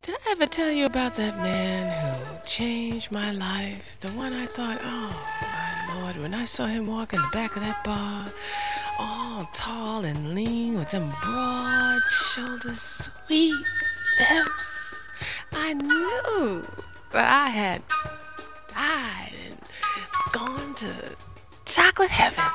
Did I ever tell you about that man who changed my life? The one I thought, oh my Lord, when I saw him walk in the back of that bar, all tall and lean with them broad shoulders, sweet lips, I knew that I had died and gone to chocolate heaven.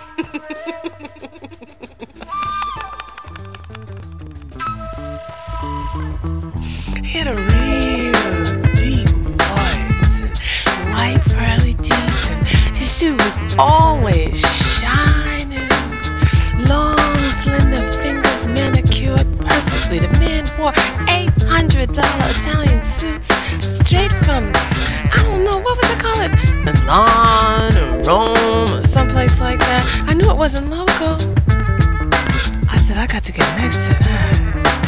He had a real deep voice and white pearly teeth, and his shoe was always shining. Long, slender fingers manicured perfectly. The man wore $800 Italian suits straight from, I don't know, what would they call it? Milan or Rome or someplace like that. I knew it wasn't local. I said, I got to get next to that.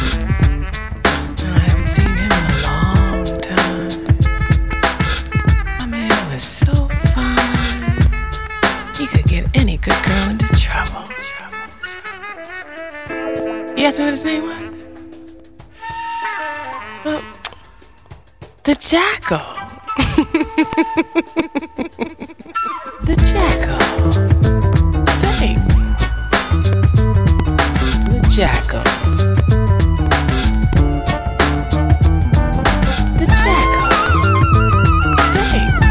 I haven't seen him in a long time. My man was so fine. He could get any good girl into trouble. You asked me what his name was? Well, the Jackal. The Jackal. Fake. The Jackal. The Jackal. Fake.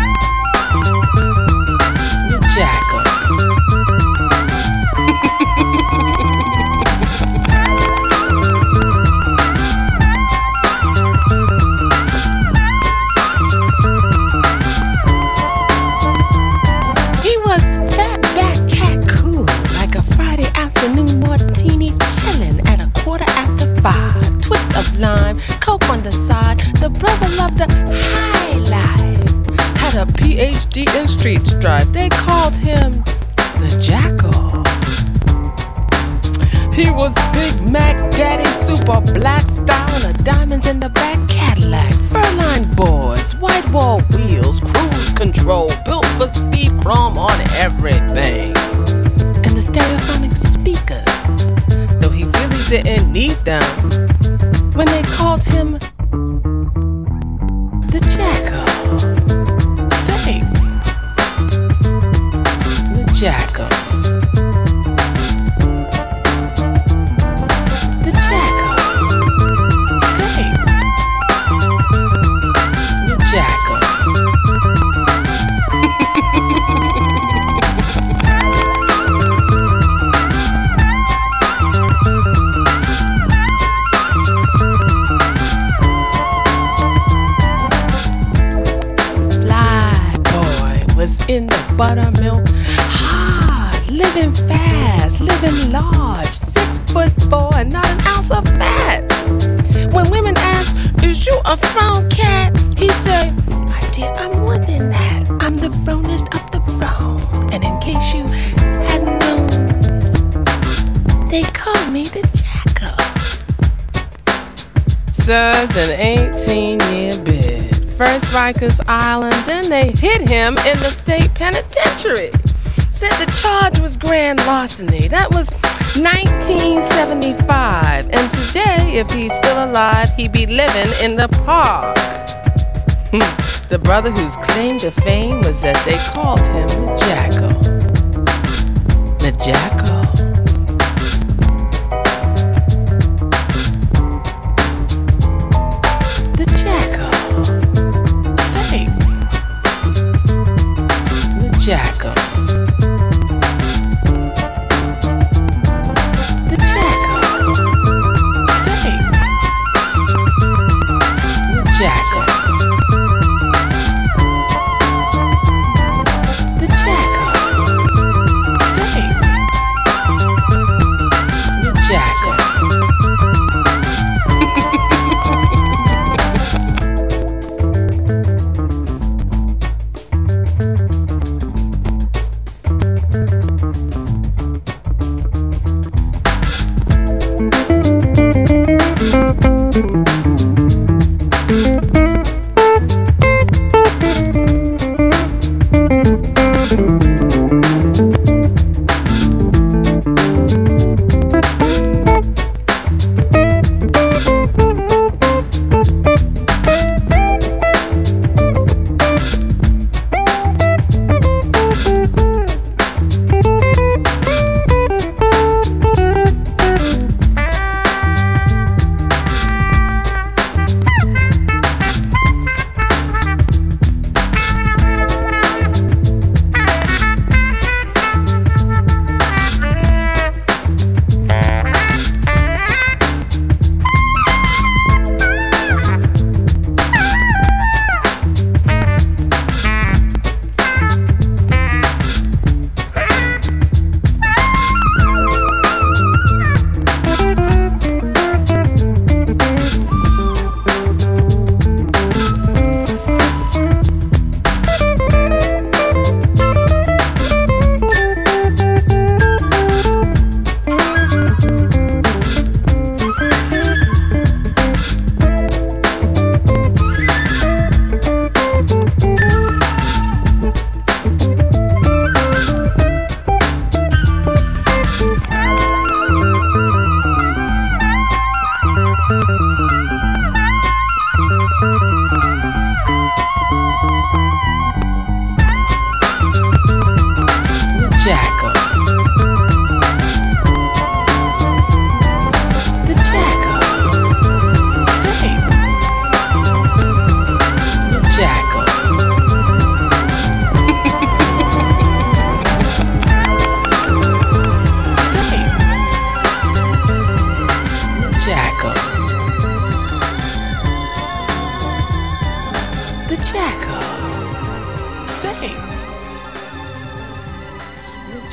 The Jackal. He was fat back cat cool, like a Friday afternoon martini chillin' at 5:15. Twist of lime, coke on the side. The brother loved the high life. Had a PhD in street strife. They called him the Jackal. He was Big Mac Daddy, super black style, and diamonds in the back Cadillac. Furline boards, white wall wheels, cruise control, built for speed, chrome on everything. And the stereophonic speakers, though he really didn't need them, when they called him the Jackal. Fake. The Jackal. The Jackal. Fake. The Jackal. Was in the buttermilk, hard, living fast, living large, 6'4" and not an ounce of fat. When women ask, "Is you a frown cat?" he say, "My dear, I'm more than that. I'm the fronest of the frown." And in case you hadn't known, they call me the Jackal. Served an 18-year bid. First Rikers Island, then they hit him in the state penitentiary. Said the charge was grand larceny. That was 1975. And today, if he's still alive, he'd be living in the park. The brother whose claim to fame was that they called him the Jackal. The Jackal. The Jackal. Jackal. The Jackal. Fake. The Jackal. The Jackal. Fake. The Jackal.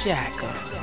jack of